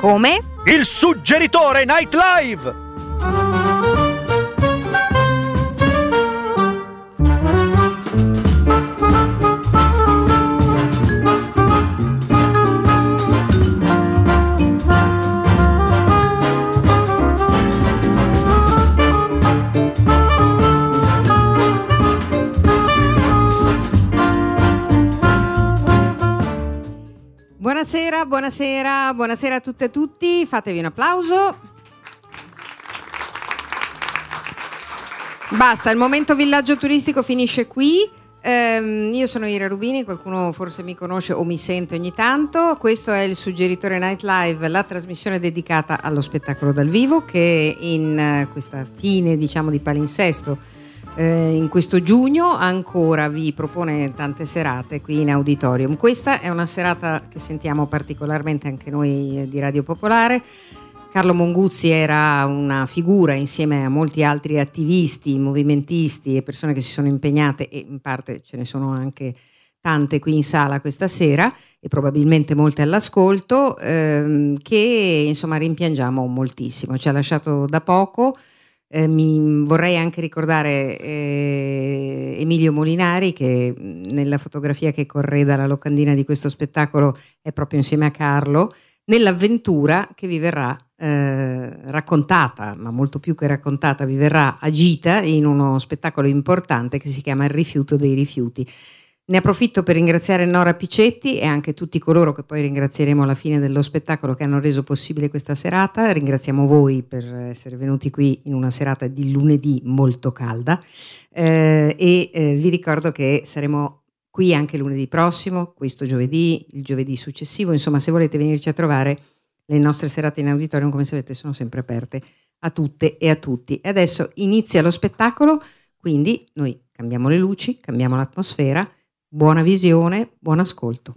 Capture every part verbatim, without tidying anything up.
Come? Il suggeritore Night Live! Buonasera, buonasera, buonasera a tutte e tutti, fatevi un applauso. Basta, il momento villaggio turistico finisce qui. Ehm, io sono Ira Rubini, qualcuno forse mi conosce o mi sente ogni tanto. Questo è il Suggeritore Night Live, la trasmissione dedicata allo spettacolo dal vivo che in uh, questa fine, diciamo, di palinsesto, Eh, in questo giugno ancora vi propone tante serate qui in auditorium. Questa è una serata che sentiamo particolarmente anche noi eh, di Radio Popolare. Carlo Monguzzi era una figura insieme a molti altri attivisti, movimentisti e persone che si sono impegnate, e in parte ce ne sono anche tante qui in sala questa sera e probabilmente molte all'ascolto, ehm, che insomma rimpiangiamo moltissimo. Ci ha lasciato da poco. Eh, mi vorrei anche ricordare eh, Emilio Molinari, che nella fotografia che correda la locandina di questo spettacolo è proprio insieme a Carlo, nell'avventura che vi verrà eh, raccontata, ma molto più che raccontata, vi verrà agita in uno spettacolo importante che si chiama Il rifiuto dei rifiuti. Ne approfitto per ringraziare Nora Picetti e anche tutti coloro che poi ringrazieremo alla fine dello spettacolo che hanno reso possibile questa serata. Ringraziamo voi per essere venuti qui in una serata di lunedì molto calda eh, e eh, vi ricordo che saremo qui anche lunedì prossimo, questo giovedì, il giovedì successivo. Insomma, se volete venirci a trovare, le nostre serate in auditorium, come sapete, sono sempre aperte a tutte e a tutti. E adesso inizia lo spettacolo, quindi noi cambiamo le luci, cambiamo l'atmosfera. Buona visione, buon ascolto.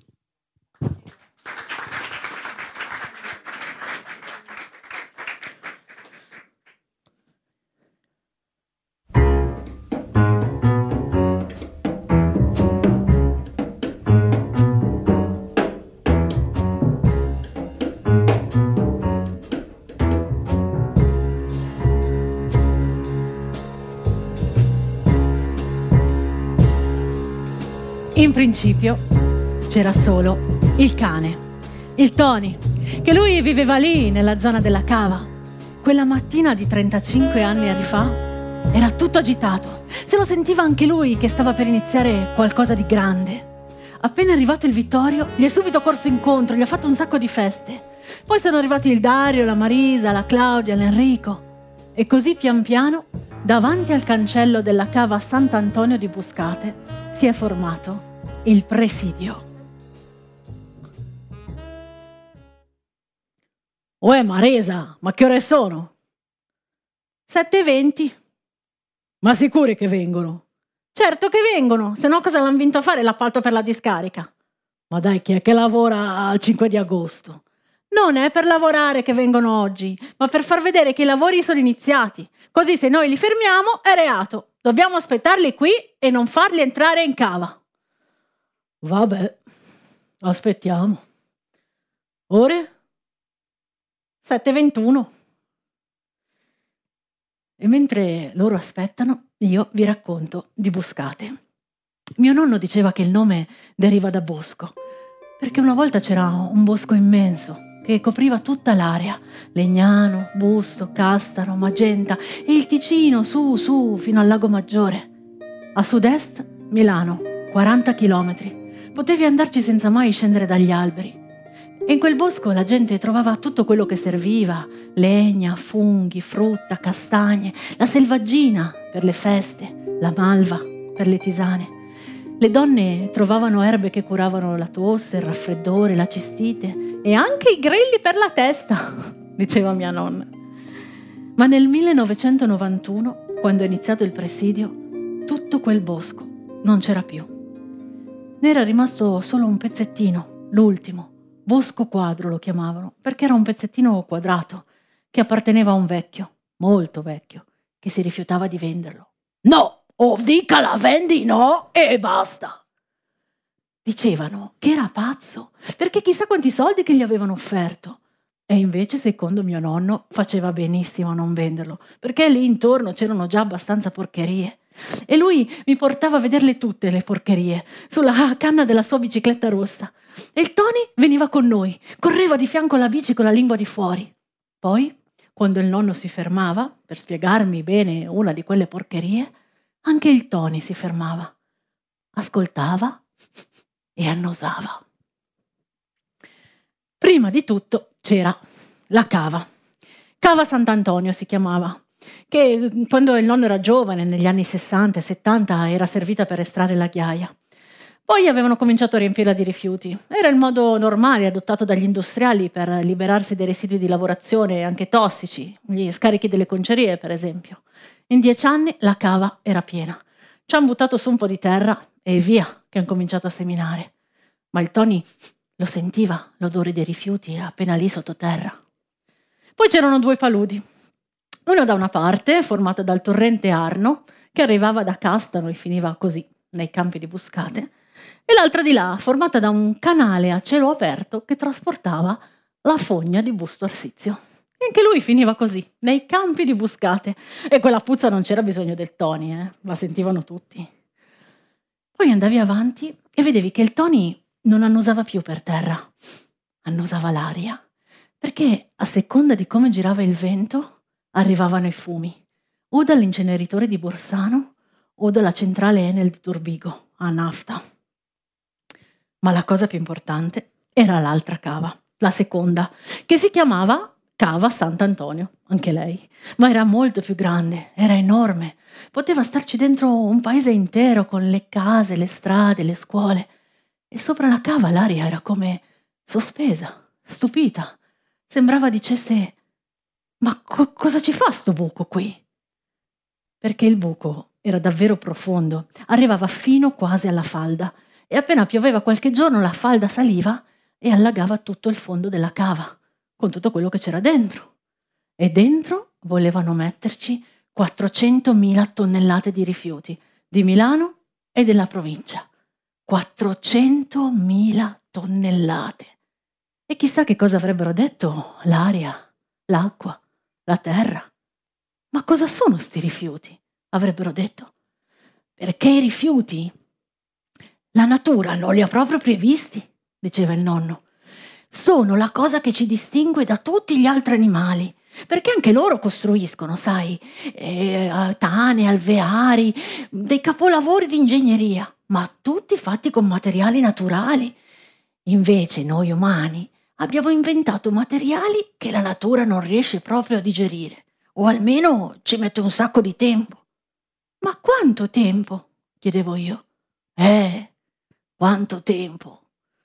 In principio c'era solo il cane, il Tony, che lui viveva lì nella zona della cava. Quella mattina di trentacinque anni fa era tutto agitato, se lo sentiva anche lui che stava per iniziare qualcosa di grande. Appena arrivato il Vittorio gli è subito corso incontro, gli ha fatto un sacco di feste. Poi sono arrivati il Dario, la Marisa, la Claudia, l'Enrico. E così pian piano, davanti al cancello della cava Sant'Antonio di Buscate, si è formato il presidio. Uè Marisa, ma che ore sono? sette e venti. Ma sicuri che vengono? Certo che vengono, se no cosa l'hanno vinto a fare l'appalto per la discarica? Ma dai, chi è che lavora al cinque di agosto? Non è per lavorare che vengono oggi, ma per far vedere che i lavori sono iniziati. Così se noi li fermiamo è reato. Dobbiamo aspettarli qui e non farli entrare in cava. Vabbè, aspettiamo. Ore? sette e ventuno. E mentre loro aspettano, io vi racconto di Buscate. Mio nonno diceva che il nome deriva da bosco, perché una volta c'era un bosco immenso che copriva tutta l'area, Legnano, Busto, Castaro, Magenta e il Ticino su, su, fino al Lago Maggiore. A sud-est, Milano, quaranta chilometri. Potevi andarci senza mai scendere dagli alberi. E in quel bosco la gente trovava tutto quello che serviva: legna, funghi, frutta, castagne, la selvaggina per le feste, la malva per le tisane. Le donne trovavano erbe che curavano la tosse, il raffreddore, la cistite e anche i grilli per la testa, diceva mia nonna. Ma nel millenovecentonovantuno, quando è iniziato il presidio, tutto quel bosco non c'era più. Ne era rimasto solo un pezzettino, l'ultimo, bosco quadro lo chiamavano, perché era un pezzettino quadrato che apparteneva a un vecchio, molto vecchio, che si rifiutava di venderlo. No, o dica la vendi, no, e basta. Dicevano che era pazzo, perché chissà quanti soldi che gli avevano offerto. E invece, secondo mio nonno, faceva benissimo a non venderlo, perché lì intorno c'erano già abbastanza porcherie. E lui mi portava a vederle tutte le porcherie, sulla canna della sua bicicletta rossa. E il Tony veniva con noi, correva di fianco alla bici con la lingua di fuori. Poi, quando il nonno si fermava, per spiegarmi bene una di quelle porcherie, anche il Tony si fermava, ascoltava e annusava. Prima di tutto c'era la cava. Cava Sant'Antonio si chiamava, che quando il nonno era giovane, negli anni sessanta e settanta, era servita per estrarre la ghiaia. Poi avevano cominciato a riempirla di rifiuti. Era il modo normale adottato dagli industriali per liberarsi dei residui di lavorazione anche tossici, gli scarichi delle concerie per esempio. In dieci anni la cava era piena. Ci hanno buttato su un po' di terra e via che hanno cominciato a seminare. Ma il Tony lo sentiva l'odore dei rifiuti appena lì sottoterra. Poi c'erano due paludi. Uno da una parte, formata dal torrente Arno, che arrivava da Castano e finiva così, nei campi di Buscate, e l'altra di là, formata da un canale a cielo aperto che trasportava la fogna di Busto Arsizio. E anche lui finiva così, nei campi di Buscate. E quella puzza non c'era bisogno del Tony, eh? La sentivano tutti. Poi andavi avanti e vedevi che il Tony non annusava più per terra, annusava l'aria, perché a seconda di come girava il vento arrivavano i fumi, o dall'inceneritore di Borsano o dalla centrale Enel di Turbigo, a nafta. Ma la cosa più importante era l'altra cava, la seconda, che si chiamava Cava Sant'Antonio, anche lei, ma era molto più grande, era enorme, poteva starci dentro un paese intero con le case, le strade, le scuole. E sopra la cava l'aria era come sospesa, stupita. Sembrava dicesse: ma co- cosa ci fa sto buco qui? Perché il buco era davvero profondo, arrivava fino quasi alla falda e appena pioveva qualche giorno la falda saliva e allagava tutto il fondo della cava, con tutto quello che c'era dentro. E dentro volevano metterci quattrocentomila tonnellate di rifiuti, di Milano e della provincia. quattrocentomila tonnellate. E chissà che cosa avrebbero detto l'aria, l'acqua, la terra. Ma cosa sono sti rifiuti? Avrebbero detto. Perché i rifiuti la natura non li ha proprio previsti, diceva il nonno. Sono la cosa che ci distingue da tutti gli altri animali. Perché anche loro costruiscono, sai, eh, tane, alveari, dei capolavori di ingegneria, ma tutti fatti con materiali naturali. Invece noi umani abbiamo inventato materiali che la natura non riesce proprio a digerire, o almeno ci mette un sacco di tempo. Ma quanto tempo? Chiedevo io. Eh, quanto tempo?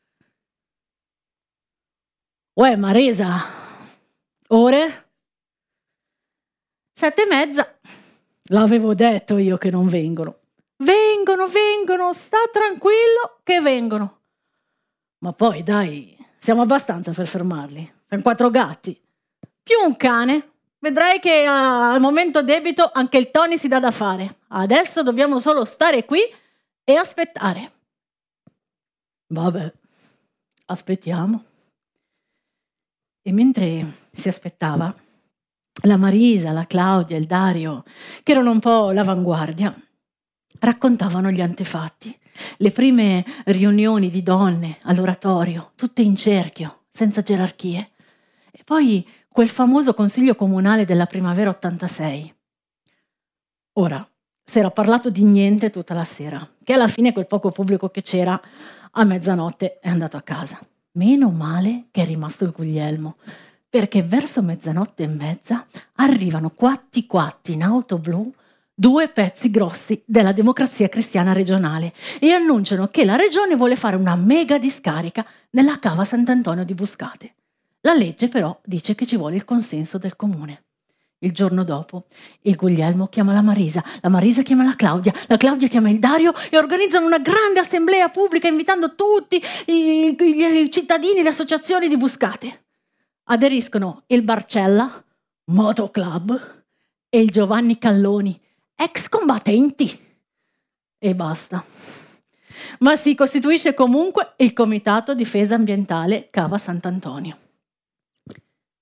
Uè, Marisa, ore? Sette e mezza. L'avevo detto io che non vengono. Vengono, vengono, sta tranquillo che vengono. Ma poi, dai, siamo abbastanza per fermarli. Sono quattro gatti. Più un cane. Vedrai che uh, al momento debito anche il Tony si dà da fare. Adesso dobbiamo solo stare qui e aspettare. Vabbè, aspettiamo. E mentre si aspettava, la Marisa, la Claudia, il Dario, che erano un po' l'avanguardia, raccontavano gli antefatti, le prime riunioni di donne all'oratorio, tutte in cerchio, senza gerarchie. E poi quel famoso consiglio comunale della primavera ottantasei. Ora, si era parlato di niente tutta la sera, che alla fine quel poco pubblico che c'era a mezzanotte è andato a casa. Meno male che è rimasto il Guglielmo, perché verso mezzanotte e mezza arrivano quatti quatti in auto blu due pezzi grossi della Democrazia Cristiana regionale e annunciano che la regione vuole fare una mega discarica nella cava Sant'Antonio di Buscate. La legge però dice che ci vuole il consenso del comune. Il giorno dopo il Guglielmo chiama la Marisa, la Marisa chiama la Claudia, la Claudia chiama il Dario e organizzano una grande assemblea pubblica invitando tutti i, i, i cittadini e le associazioni di Buscate. Aderiscono il Barcella, Moto Club, e il Giovanni Calloni, ex combattenti. E basta. Ma si costituisce comunque il Comitato Difesa Ambientale Cava Sant'Antonio.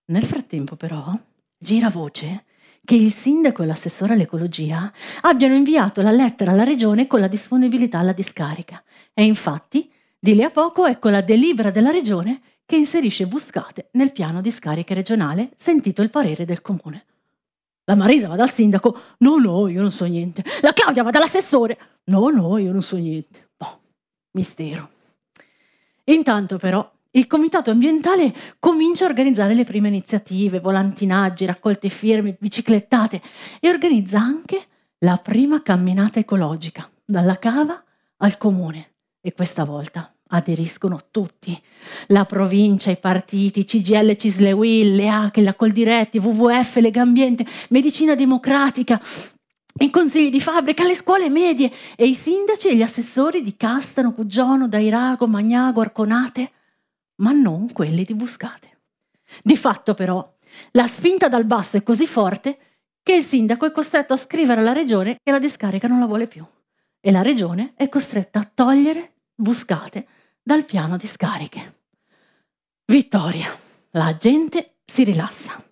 Nel frattempo, però, gira voce che il sindaco e l'assessore all'ecologia abbiano inviato la lettera alla regione con la disponibilità alla discarica. E infatti, di lì a poco ecco la delibera della regione che inserisce Buscate nel piano discariche regionale, sentito il parere del comune. La Marisa va dal sindaco, no no, io non so niente. La Claudia va dall'assessore, no no, io non so niente. Boh, mistero. Intanto però il comitato ambientale comincia a organizzare le prime iniziative, volantinaggi, raccolte firme, biciclettate e organizza anche la prima camminata ecologica, dalla cava al comune. E questa volta aderiscono tutti. La provincia, i partiti, C G I L, Cislewill, le A C H, la Coldiretti, W W F, Legambiente, Medicina Democratica, i consigli di fabbrica, le scuole medie e i sindaci e gli assessori di Castano, Cuggiono, Dairago, Magnago, Arconate, ma non quelli di Buscate. Di fatto però la spinta dal basso è così forte che il sindaco è costretto a scrivere alla regione che la discarica non la vuole più e la regione è costretta a togliere Buscate dal piano discariche. Vittoria, la gente si rilassa.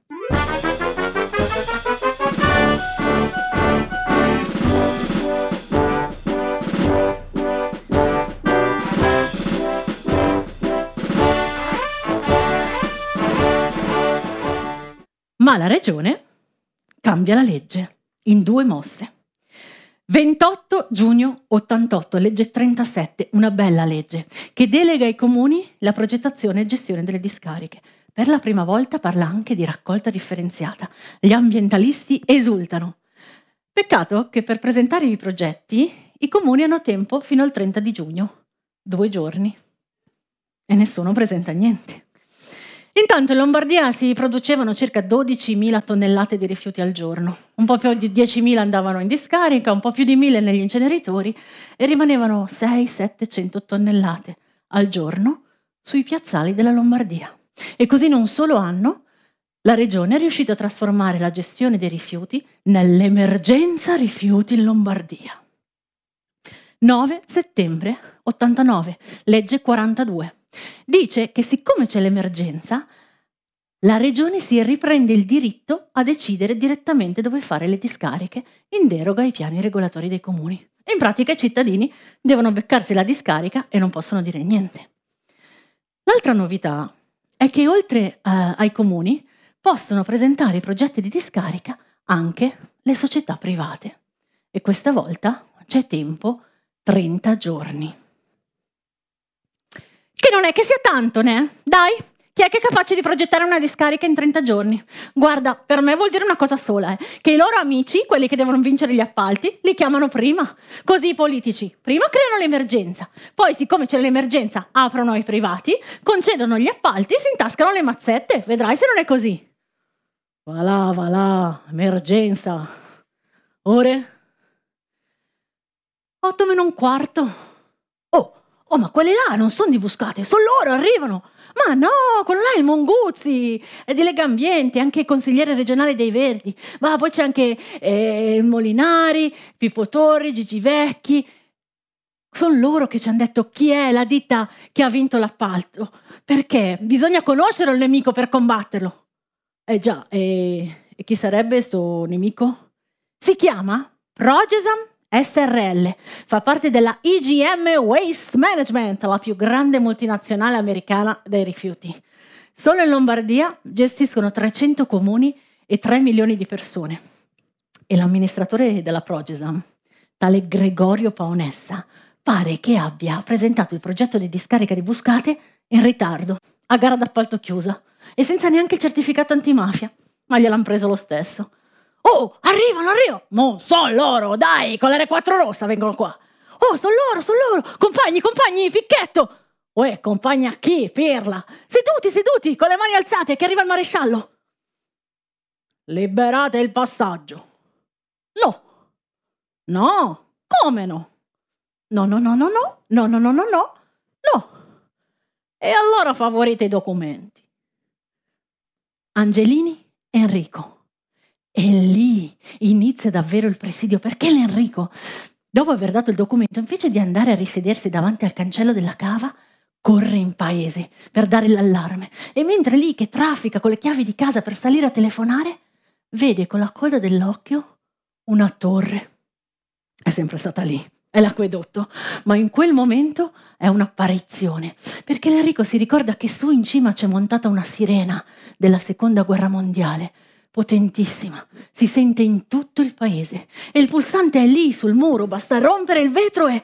Ma la regione cambia la legge in due mosse. ventotto giugno ottantotto, legge trentasette, una bella legge, che delega ai comuni la progettazione e gestione delle discariche. Per la prima volta parla anche di raccolta differenziata. Gli ambientalisti esultano. Peccato che per presentare i progetti i comuni hanno tempo fino al trenta di giugno, due giorni, e nessuno presenta niente. Intanto in Lombardia si producevano circa dodicimila tonnellate di rifiuti al giorno, un po' più di diecimila andavano in discarica, un po' più di mille negli inceneritori e rimanevano sei settecento tonnellate al giorno sui piazzali della Lombardia. E così in un solo anno la regione è riuscita a trasformare la gestione dei rifiuti nell'emergenza rifiuti in Lombardia. nove settembre ottantanove, legge quarantadue. Dice che siccome c'è l'emergenza, la regione si riprende il diritto a decidere direttamente dove fare le discariche in deroga ai piani regolatori dei comuni. In pratica i cittadini devono beccarsi la discarica e non possono dire niente. L'altra novità è che oltre uh, ai comuni possono presentare i progetti di discarica anche le società private. E questa volta c'è tempo trenta giorni. Che non è che sia tanto, né? Dai, chi è che è capace di progettare una discarica in trenta giorni? Guarda, per me vuol dire una cosa sola, eh, che i loro amici, quelli che devono vincere gli appalti, li chiamano prima. Così i politici prima creano l'emergenza, poi siccome c'è l'emergenza aprono ai privati, concedono gli appalti e si intascano le mazzette. Vedrai se non è così. Va là, va là, emergenza. Ore? Otto meno un quarto. Oh! Oh, ma quelli là non sono di Buscate, sono loro, arrivano. Ma no, quello là è il Monguzzi, è di Legambiente, anche il consigliere regionale dei Verdi. Ma poi c'è anche eh, Molinari, Pippo Torri, Gigi Vecchi. Sono loro che ci hanno detto chi è la ditta che ha vinto l'appalto. Perché bisogna conoscere il nemico per combatterlo. Eh già, e, e chi sarebbe sto nemico? Si chiama Progesam S R L, fa parte della I G M Waste Management, la più grande multinazionale americana dei rifiuti. Solo in Lombardia gestiscono trecento comuni e tre milioni di persone. E l'amministratore della Progesam, tale Gregorio Paonessa, pare che abbia presentato il progetto di discarica di Buscate in ritardo, a gara d'appalto chiusa, e senza neanche il certificato antimafia, ma gliel'hanno preso lo stesso. Oh, arrivano, arrivano! Non sono loro, dai, con l'R quattro rossa vengono qua. Oh, sono loro, sono loro! Compagni, compagni, picchetto! Uè, compagna chi, pirla? Seduti, seduti, con le mani alzate, che arriva il maresciallo. Liberate il passaggio. No. No, come no? No, no, no, no, no, no, no, no, no, no, no. E allora favorite i documenti. Angelini, Enrico. E lì inizia davvero il presidio, perché l'Enrico, dopo aver dato il documento, invece di andare a risedersi davanti al cancello della cava, corre in paese per dare l'allarme e mentre lì che traffica con le chiavi di casa per salire a telefonare, vede con la coda dell'occhio una torre. È sempre stata lì, è l'acquedotto, ma in quel momento è un'apparizione, perché l'Enrico si ricorda che su in cima c'è montata una sirena della seconda guerra mondiale, potentissima, si sente in tutto il paese e il pulsante è lì sul muro, basta rompere il vetro e...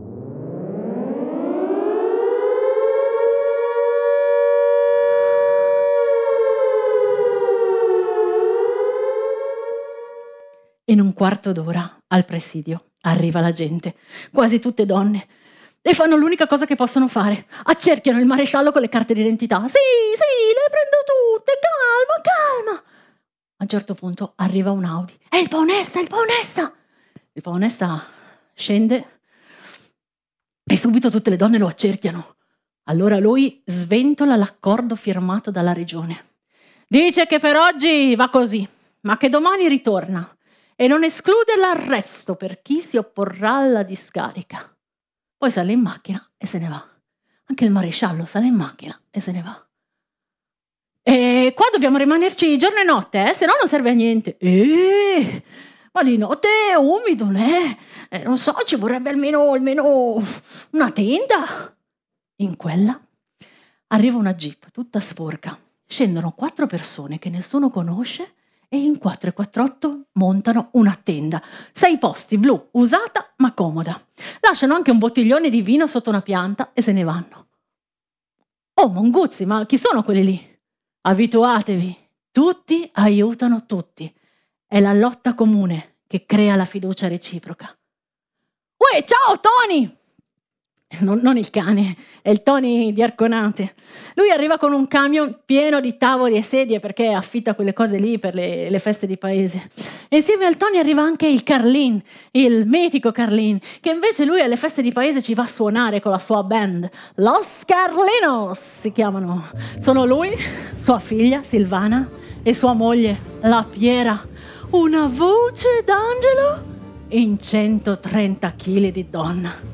In un quarto d'ora al presidio arriva la gente, quasi tutte donne, e fanno l'unica cosa che possono fare. Accerchiano il maresciallo con le carte d'identità. Sì, sì, le prendo tutte, calma, calma. A un certo punto arriva un Audi. È il Paonessa, è il Paonessa! Il Paonessa scende e subito tutte le donne lo accerchiano. Allora lui sventola l'accordo firmato dalla regione. Dice che per oggi va così, ma che domani ritorna. E non esclude l'arresto per chi si opporrà alla discarica. Poi sale in macchina e se ne va. Anche il maresciallo sale in macchina e se ne va. E qua dobbiamo rimanerci giorno e notte, eh? Se no non serve a niente. Eh, ma di notte è umido, eh? eh? Non so, ci vorrebbe almeno, almeno una tenda. In quella arriva una jeep tutta sporca. Scendono quattro persone che nessuno conosce e in quattro e quattr'otto montano una tenda. Sei posti, blu, usata ma comoda. Lasciano anche un bottiglione di vino sotto una pianta e se ne vanno. Oh, Monguzzi, ma chi sono quelli lì? Abituatevi, tutti aiutano tutti. È la lotta comune che crea la fiducia reciproca. Uè, ciao Tony! Non, non il cane, è il Tony di Arconate. Lui arriva con un camion pieno di tavoli e sedie perché affitta quelle cose lì per le, le feste di paese. E insieme al Tony arriva anche il Carlin, il mitico Carlin, che invece lui alle feste di paese ci va a suonare con la sua band. Los Carlinos si chiamano. Sono lui, sua figlia Silvana e sua moglie, la Piera. Una voce d'angelo in centotrenta chili di donna.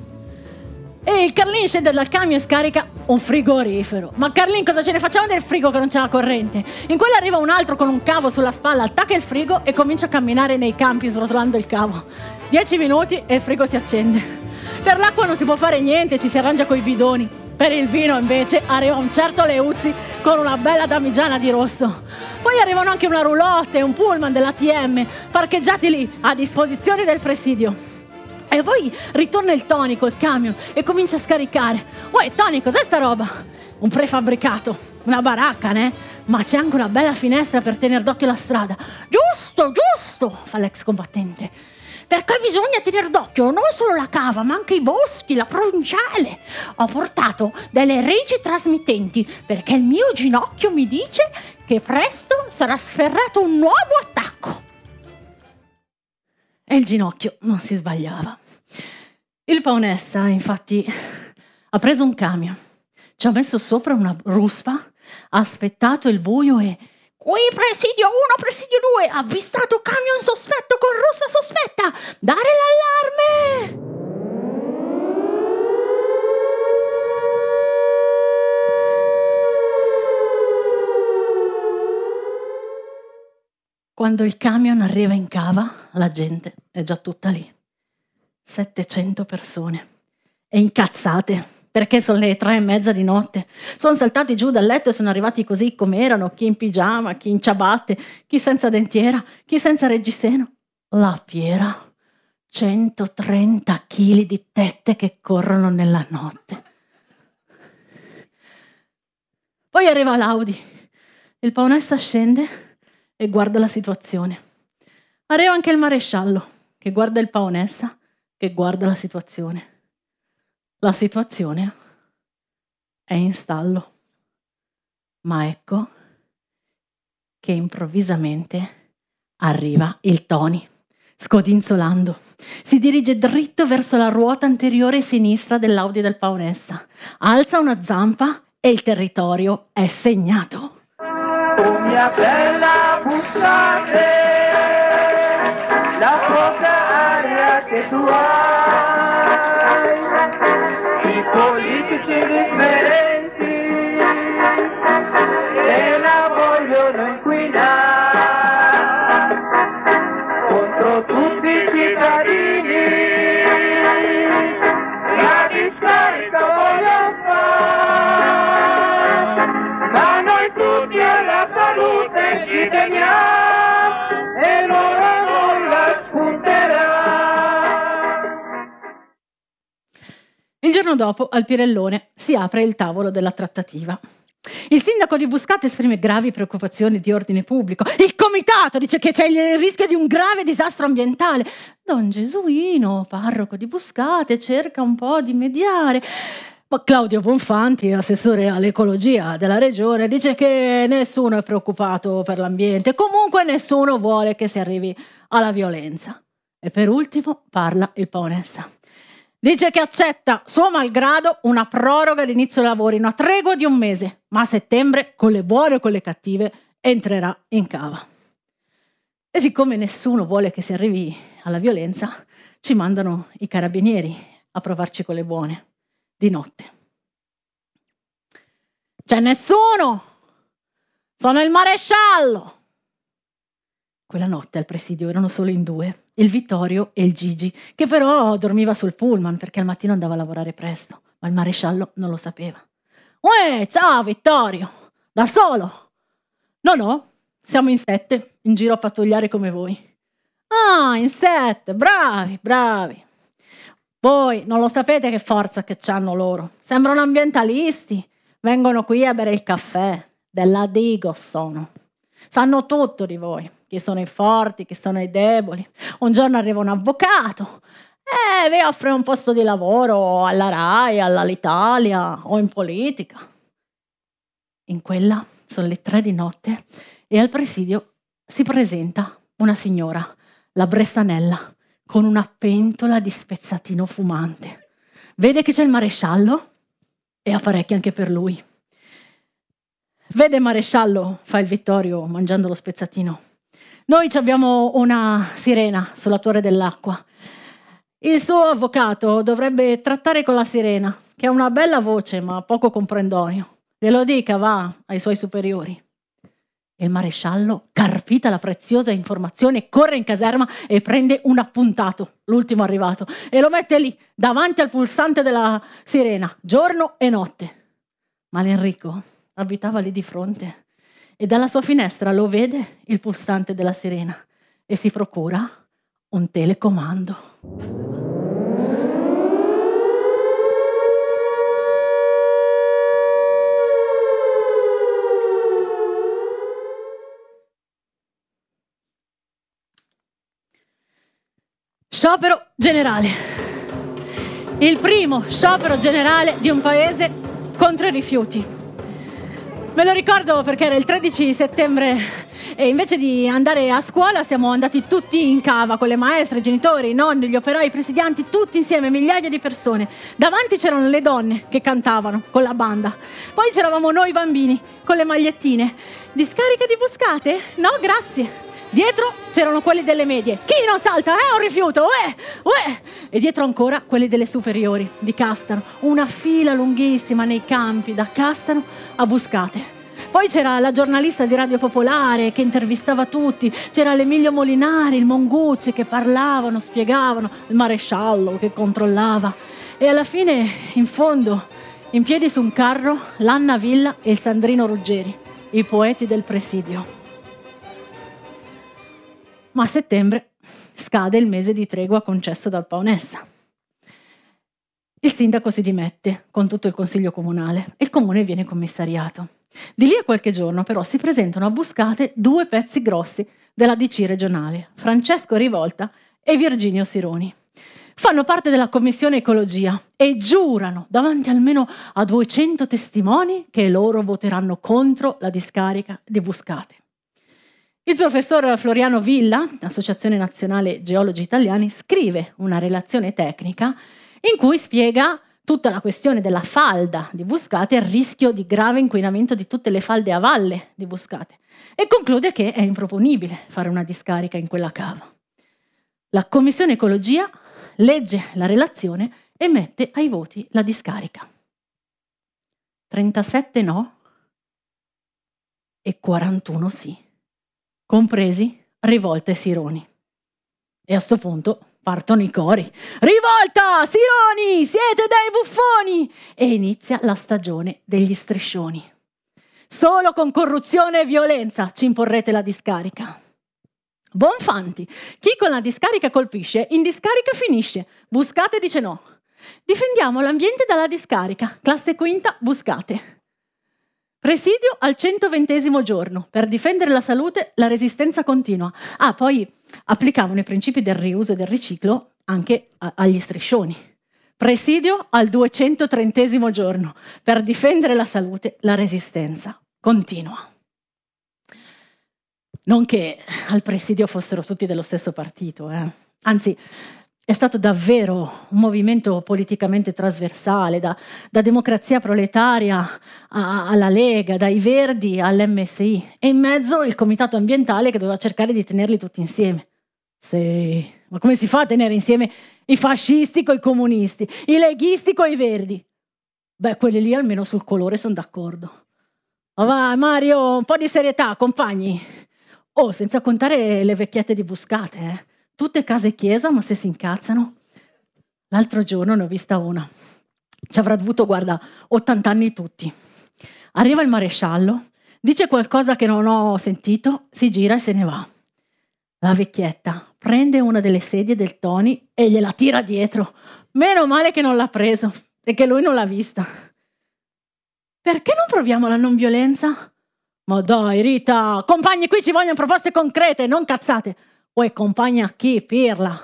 E il Carlin scende dal camion e scarica un frigorifero. Ma Carlin, cosa ce ne facciamo del frigo che non c'è la corrente? In quello arriva un altro con un cavo sulla spalla, attacca il frigo e comincia a camminare nei campi srotolando il cavo. Dieci minuti e il frigo si accende. Per l'acqua non si può fare niente, ci si arrangia coi bidoni. Per il vino invece arriva un certo Leuzzi con una bella damigiana di rosso. Poi arrivano anche una roulotte e un pullman dell'A T M parcheggiati lì a disposizione del presidio. E poi ritorna il Tony col camion e comincia a scaricare. Uè, Tony, cos'è sta roba? Un prefabbricato, una baracca, né? Ma c'è anche una bella finestra per tenere d'occhio la strada. Giusto, giusto, fa l'ex combattente. Perché bisogna tenere d'occhio non solo la cava, ma anche i boschi, la provinciale. Ho portato delle reti trasmittenti perché il mio ginocchio mi dice che presto sarà sferrato un nuovo attacco. E il ginocchio non si sbagliava. Il Paonessa, infatti, ha preso un camion, ci ha messo sopra una ruspa, ha aspettato il buio e... Qui presidio uno, presidio due, avvistato camion sospetto con ruspa sospetta, dare l'allarme! Quando il camion arriva in cava, la gente è già tutta lì. settecento persone. E incazzate, perché sono le tre e mezza di notte. Sono saltati giù dal letto e sono arrivati così come erano, chi in pigiama, chi in ciabatte, chi senza dentiera, chi senza reggiseno. La Piera, centotrenta chili di tette che corrono nella notte. Poi arriva l'Audi. Il Paonessa scende e guarda la situazione. Arriva anche il maresciallo, che guarda il Paonessa, che guarda la situazione. La situazione è in stallo. Ma ecco che improvvisamente arriva il Tony, scodinzolando. Si dirige dritto verso la ruota anteriore sinistra dell'Audi del Paonessa. Alza una zampa e il territorio è segnato. Oh mia bella bussate, la poca aria che tu hai, politici indifferenti che la vogliono inquinare contro tutti i cittadini. La discarica voglio fare, ma noi tutti alla salute ci teniamo e loro non la spunterà. Il giorno dopo, al Pirellone, si apre il tavolo della trattativa. Il sindaco di Buscate esprime gravi preoccupazioni di ordine pubblico. Il comitato dice che c'è il rischio di un grave disastro ambientale. Don Gesuino, parroco di Buscate, cerca un po' di mediare. Ma Claudio Bonfanti, assessore all'ecologia della regione, dice che nessuno è preoccupato per l'ambiente. Comunque nessuno vuole che si arrivi alla violenza. E per ultimo parla il Paonessa. Dice che accetta, suo malgrado, una proroga di inizio lavori, una tregua di un mese, ma a settembre, con le buone o con le cattive, entrerà in cava. E siccome nessuno vuole che si arrivi alla violenza, ci mandano i carabinieri a provarci con le buone, di notte. C'è nessuno! Sono il maresciallo! Quella notte al presidio erano solo in due, il Vittorio e il Gigi, che però dormiva sul pullman perché al mattino andava a lavorare presto, ma il maresciallo non lo sapeva. Uè, ciao Vittorio! Da solo? No, no, siamo in sette, in giro a pattugliare come voi. Ah, in sette, bravi, bravi. Voi non lo sapete che forza che c'hanno loro. Sembrano ambientalisti, vengono qui a bere il caffè, della Digos sono. Sanno tutto di voi. Chi sono i forti, chi sono i deboli. Un giorno arriva un avvocato e vi offre un posto di lavoro alla RAI, all'Alitalia o in politica. In quella sono le tre di notte e al presidio si presenta una signora, la Bressanella, con una pentola di spezzatino fumante. Vede che c'è il maresciallo e apparecchia anche per lui. Vede maresciallo, fa il Vittorio mangiando lo spezzatino. Noi abbiamo una sirena sulla Torre dell'Acqua. Il suo avvocato dovrebbe trattare con la sirena, che ha una bella voce ma poco comprendorio. Glielo dica, va, ai suoi superiori. Il maresciallo, carpita la preziosa informazione, corre in caserma e prende un appuntato, l'ultimo arrivato, e lo mette lì, davanti al pulsante della sirena, giorno e notte. Ma l'Enrico abitava lì di fronte e dalla sua finestra lo vede il pulsante della sirena e si procura un telecomando. Sciopero generale. Il primo sciopero generale di un paese contro i rifiuti. Me lo ricordo perché era il tredici settembre e invece di andare a scuola siamo andati tutti in cava con le maestre, i genitori, i nonni, gli operai, i presidianti, tutti insieme, migliaia di persone. Davanti c'erano le donne che cantavano con la banda. Poi c'eravamo noi bambini con le magliettine. Discarica di Buscate? No, grazie. Dietro c'erano quelli delle medie. Chi non salta? È un rifiuto! Uè! Uè! E dietro ancora quelli delle superiori, di Castano. Una fila lunghissima nei campi, da Castano a Buscate. Poi c'era la giornalista di Radio Popolare che intervistava tutti. C'era l'Emilio Molinari, il Monguzzi che parlavano, spiegavano. Il maresciallo che controllava. E alla fine, in fondo, in piedi su un carro, l'Anna Villa e il Sandrino Ruggeri, i poeti del presidio. Ma a settembre scade il mese di tregua concesso dal Paonessa. Il sindaco si dimette con tutto il consiglio comunale e il comune viene commissariato. Di lì a qualche giorno però si presentano a Buscate due pezzi grossi della D C regionale, Francesco Rivolta e Virginio Sironi. Fanno parte della commissione ecologia e giurano davanti almeno a duecento testimoni che loro voteranno contro la discarica di Buscate. Il professor Floriano Villa, Associazione Nazionale Geologi Italiani, scrive una relazione tecnica in cui spiega tutta la questione della falda di Buscate e il rischio di grave inquinamento di tutte le falde a valle di Buscate e conclude che è improponibile fare una discarica in quella cava. La Commissione Ecologia legge la relazione e mette ai voti la discarica. trentasette no e quarantuno sì, compresi Rivolta e Sironi. E a sto punto partono i cori. Rivolta, Sironi, siete dei buffoni! E inizia la stagione degli striscioni. Solo con corruzione e violenza ci imporrete la discarica. Bonfanti, chi con la discarica colpisce, in discarica finisce. Buscate dice no. Difendiamo l'ambiente dalla discarica. Classe quinta, Buscate. Presidio al centoventesimo giorno. Per difendere la salute, la resistenza continua. Ah, poi applicavano i principi del riuso e del riciclo anche a- agli striscioni. Presidio al duecentotrentesimo giorno. Per difendere la salute, la resistenza continua. Non che al presidio fossero tutti dello stesso partito, eh. Anzi, è stato davvero un movimento politicamente trasversale, da, da Democrazia Proletaria a, alla Lega, dai Verdi all'M S I, e in mezzo il Comitato Ambientale che doveva cercare di tenerli tutti insieme. Sì, ma come si fa a tenere insieme i fascisti coi comunisti, i leghisti coi verdi? Beh, quelli lì almeno sul colore sono d'accordo. Ma va, Mario, un po' di serietà, compagni. Oh, senza contare le vecchiette di Buscate, eh. Tutte case chiesa, ma se si incazzano. L'altro giorno ne ho vista una. Ci avrà dovuto, guarda, ottanta anni tutti. Arriva il maresciallo, dice qualcosa che non ho sentito, si gira e se ne va. La vecchietta prende una delle sedie del Tony e gliela tira dietro. Meno male che non l'ha preso e che lui non l'ha vista. Perché non proviamo la non violenza? Ma dai, Rita, compagni, qui ci vogliono proposte concrete, non cazzate. Uè, compagna chi, pirla?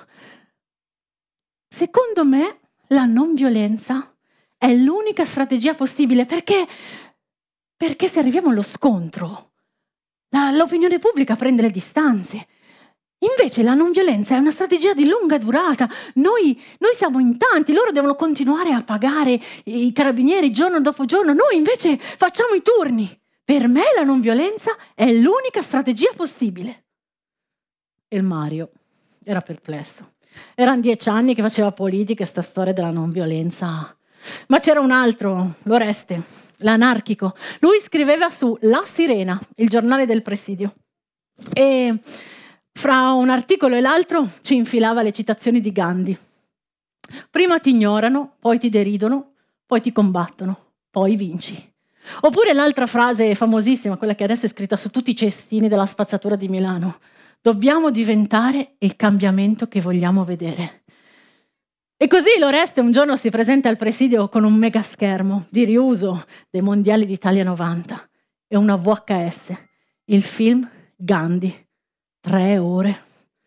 Secondo me la non violenza è l'unica strategia possibile, perché, perché se arriviamo allo scontro, la, l'opinione pubblica prende le distanze. Invece la non violenza è una strategia di lunga durata. Noi, noi siamo in tanti, loro devono continuare a pagare i carabinieri giorno dopo giorno, noi invece facciamo i turni. Per me la non violenza è l'unica strategia possibile. E il Mario era perplesso. Erano dieci anni che faceva politica, sta storia della non violenza. Ma c'era un altro, l'Oreste, l'anarchico. Lui scriveva su La Sirena, il giornale del presidio. E fra un articolo e l'altro ci infilava le citazioni di Gandhi. Prima ti ignorano, poi ti deridono, poi ti combattono, poi vinci. Oppure l'altra frase famosissima, quella che adesso è scritta su tutti i cestini della spazzatura di Milano. Dobbiamo diventare il cambiamento che vogliamo vedere. E così l'Oreste un giorno si presenta al presidio con un mega schermo di riuso dei mondiali d'Italia novanta e una V H S, il film Gandhi, tre ore.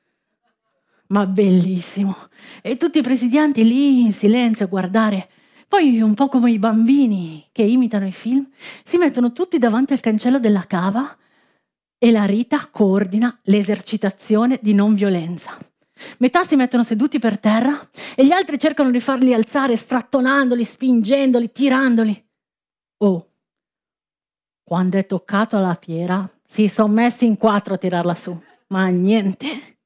Ma bellissimo. E tutti i presidianti lì in silenzio a guardare. Poi, un po' come i bambini che imitano i film, si mettono tutti davanti al cancello della cava e la Rita coordina l'esercitazione di non violenza. Metà si mettono seduti per terra e gli altri cercano di farli alzare strattonandoli, spingendoli, tirandoli. Oh, quando è toccato alla piera, si sono messi in quattro a tirarla su, ma niente.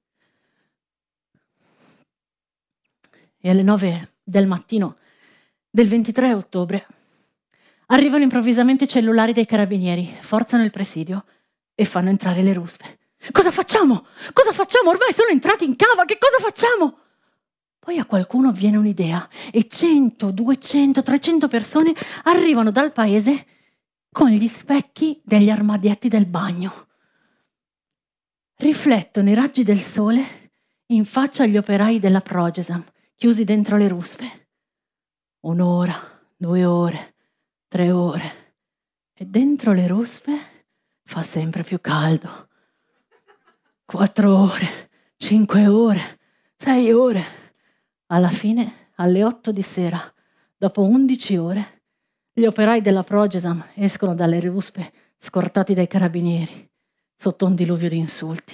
E alle nove del mattino del ventitré ottobre arrivano improvvisamente i cellulari dei carabinieri, forzano il presidio e fanno entrare le ruspe. Cosa facciamo? Cosa facciamo? Ormai sono entrati in cava, che cosa facciamo? Poi a qualcuno viene un'idea e cento, duecento, trecento persone arrivano dal paese con gli specchi degli armadietti del bagno. Riflettono i raggi del sole in faccia agli operai della Progesam, chiusi dentro le ruspe. Un'ora, due ore, tre ore. E dentro le ruspe fa sempre più caldo. Quattro ore, cinque ore, sei ore. Alla fine, alle otto di sera, dopo undici ore, gli operai della Progesam escono dalle ruspe scortati dai carabinieri sotto un diluvio di insulti.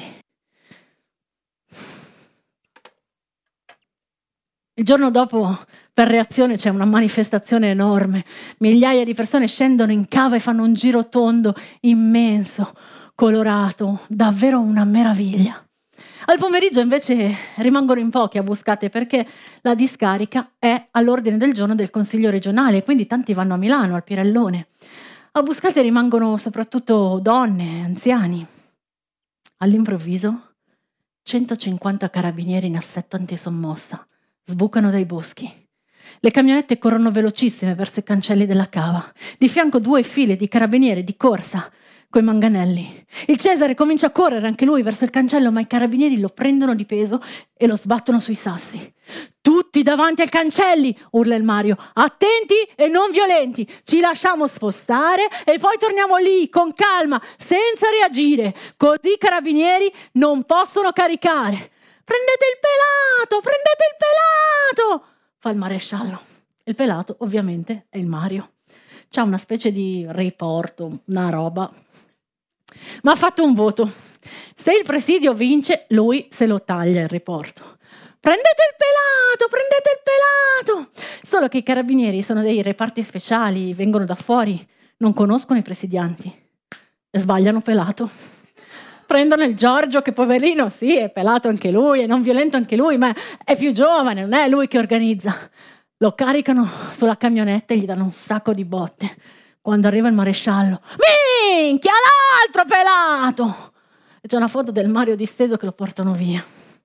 Il giorno dopo, per reazione, c'è una manifestazione enorme. Migliaia di persone scendono in cava e fanno un giro tondo immenso, colorato, davvero una meraviglia. Al pomeriggio invece rimangono in pochi a Buscate perché la discarica è all'ordine del giorno del Consiglio regionale, quindi tanti vanno a Milano, al Pirellone. A Buscate rimangono soprattutto donne, anziani. All'improvviso centocinquanta carabinieri in assetto antisommossa sbucano dai boschi. Le camionette corrono velocissime verso i cancelli della cava. Di fianco due file di carabinieri di corsa coi manganelli. Il Cesare comincia a correre anche lui verso il cancello, ma i carabinieri lo prendono di peso e lo sbattono sui sassi. Tutti davanti ai cancelli, urla il Mario. Attenti e non violenti. Ci lasciamo spostare e poi torniamo lì con calma, senza reagire. Così i carabinieri non possono caricare. Prendete il pelato, prendete il pelato, fa il maresciallo. Il pelato ovviamente è il Mario. C'ha una specie di riporto, una roba. Ma ha fatto un voto. Se il presidio vince, lui se lo taglia il riporto. Prendete il pelato, prendete il pelato. Solo che i carabinieri sono dei reparti speciali, vengono da fuori, non conoscono i presidianti e sbagliano pelato. Prendono il Giorgio, che poverino, sì, è pelato anche lui, è non violento anche lui, ma è più giovane, non è lui che organizza. Lo caricano sulla camionetta e gli danno un sacco di botte. Quando arriva il maresciallo, minchia, l'altro pelato! E c'è una foto del Mario disteso che lo portano via.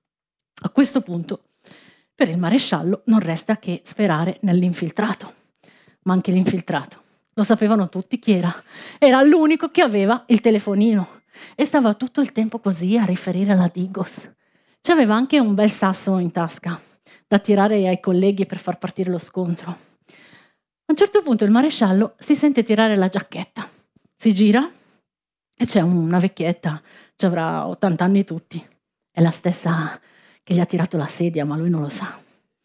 A questo punto, per il maresciallo non resta che sperare nell'infiltrato. Ma anche l'infiltrato, lo sapevano tutti chi era. Era l'unico che aveva il telefonino e stava tutto il tempo così a riferire alla Digos. C'aveva anche un bel sasso in tasca da tirare ai colleghi per far partire lo scontro. A un certo punto il maresciallo si sente tirare la giacchetta, si gira e c'è una vecchietta, ci avrà ottanta anni tutti, è la stessa che gli ha tirato la sedia, ma lui non lo sa.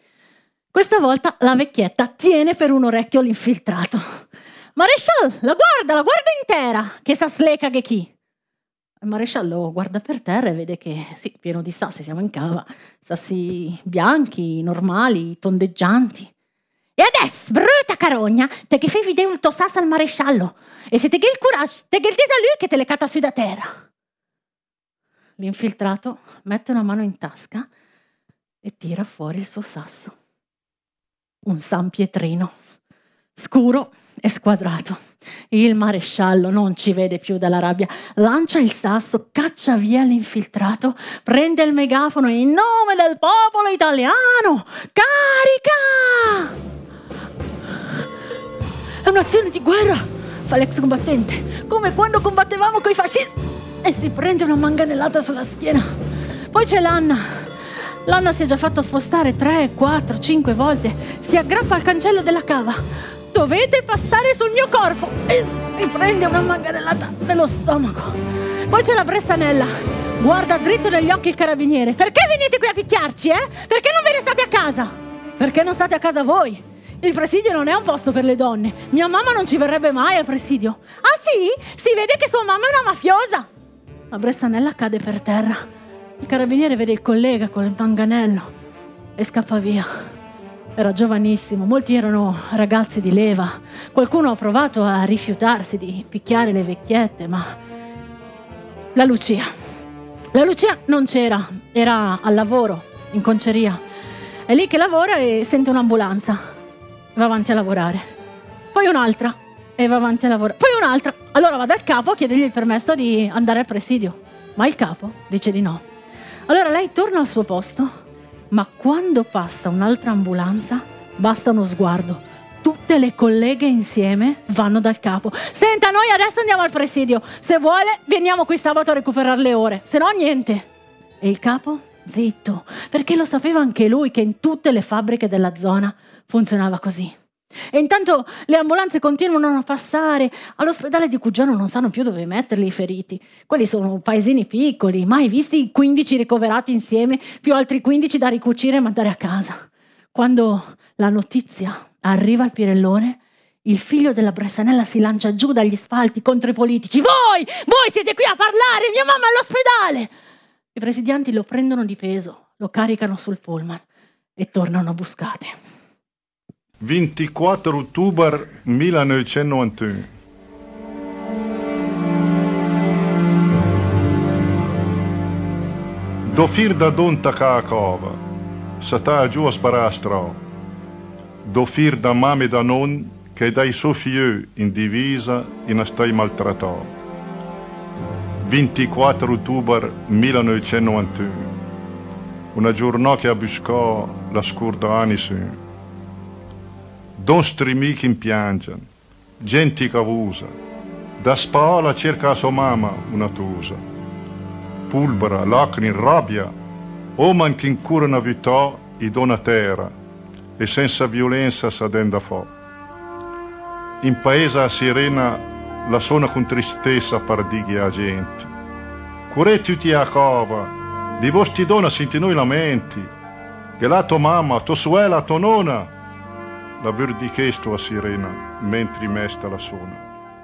Questa volta la vecchietta tiene per un orecchio l'infiltrato. Maresciallo, la guarda, la guarda intera, che sa sleca che chi. Il maresciallo guarda per terra e vede che, sì, pieno di sassi, siamo in cava, sassi bianchi, normali, tondeggianti. E adesso, brutta carogna, te che fai vedere il tuo sasso al maresciallo, e se te che il coraggio, te che il dis a lui che te le cata su da terra. L'infiltrato mette una mano in tasca e tira fuori il suo sasso. Un San Pietrino, scuro e squadrato. Il maresciallo non ci vede più dalla rabbia, lancia il sasso, caccia via l'infiltrato, prende il megafono e in nome del popolo italiano, carica! È un'azione di guerra, fa l'ex combattente, come quando combattevamo coi fascisti, e si prende una manganellata sulla schiena. Poi c'è l'Anna. L'Anna si è già fatta spostare tre, quattro, cinque volte, si aggrappa al cancello della cava. Dovete passare sul mio corpo, e si prende una manganellata nello stomaco. Poi c'è la Bressanella, guarda dritto negli occhi il carabiniere. Perché venite qui a picchiarci, eh? Perché non ve ne state a casa? Perché non state a casa voi? Il presidio non è un posto per le donne. Mia mamma non ci verrebbe mai al presidio. Ah sì? Si vede che sua mamma è una mafiosa. La Bressanella cade per terra. Il carabiniere vede il collega con il manganello e scappa via. Era giovanissimo, molti erano ragazzi di leva. Qualcuno ha provato a rifiutarsi di picchiare le vecchiette, ma la Lucia. La Lucia non c'era, era al lavoro, in conceria. È lì che lavora e sente un'ambulanza. Va avanti a lavorare. Poi un'altra e va avanti a lavorare. Poi un'altra. Allora va dal capo a chiedergli il permesso di andare al presidio. Ma il capo dice di no. Allora lei torna al suo posto, ma quando passa un'altra ambulanza, basta uno sguardo. Tutte le colleghe insieme vanno dal capo. Senta, noi adesso andiamo al presidio. Se vuole, veniamo qui sabato a recuperare le ore. Se no, niente. E il capo? Zitto. Perché lo sapeva anche lui che in tutte le fabbriche della zona funzionava così. E intanto le ambulanze continuano a passare. All'ospedale di Cuggiano non sanno più dove metterli i feriti. Quelli sono paesini piccoli, mai visti quindici ricoverati insieme, più altri quindici da ricucire e mandare a casa. Quando la notizia arriva al Pirellone, il figlio della Bressanella si lancia giù dagli spalti contro i politici. Voi! Voi siete qui a parlare! Mia mamma è all'ospedale! I presidianti lo prendono di peso, lo caricano sul pullman e tornano a Buscate. ventiquattro ottobre millenovecentonovantuno. Do fir da donta cacova, sata giù a sparastro. Do fir da mame da non, che dai suo figlio in divisa in stai maltrattato. ventiquattro ottobre millenovecentonovantuno, una giornata che buscò la scorda anni su. Don strimichi in piangen, gente cavusa, da spalla cerca a sua mamma una tusa. Pulbera, lacrime, rabbia, oman che incura una vita e dona terra, e senza violenza s'adenda fa. In paese a Sirena la suona con tristezza pardighi a gente. Curè tutti a cova, di vostri donna senti noi lamenti, che la tua mamma, tua sorella, tua nonna, l'aver di chiesto a Sirena, mentre mesta la suona.